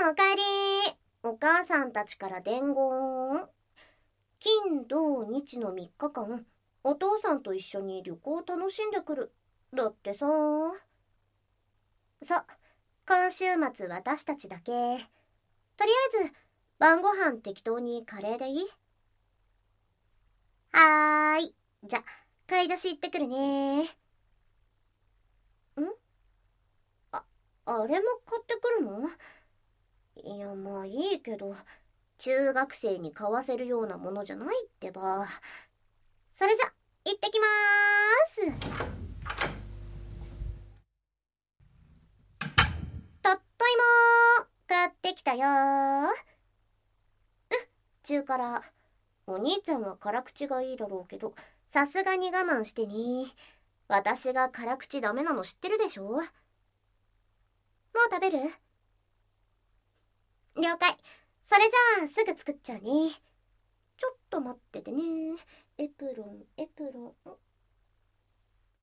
んおかえり。お母さんたちから伝言。金土日の3日間、お父さんと一緒に旅行を楽しんでくる。だってさ。そう、今週末私たちだけ。とりあえず晩ご飯適当にカレーでいい？はーい。じゃ、買い出し行ってくるね。あれも買ってくるの？いや、まあいいけど、中学生に買わせるようなものじゃないってば。それじゃ、行ってきまーす。たったいまー。買ってきたよー。中辛。お兄ちゃんは辛口がいいだろうけど、さすがに我慢してね。私が辛口ダメなの知ってるでしょ？もう食べる？了解。それじゃあすぐ作っちゃうね。ちょっと待っててね。エプロン。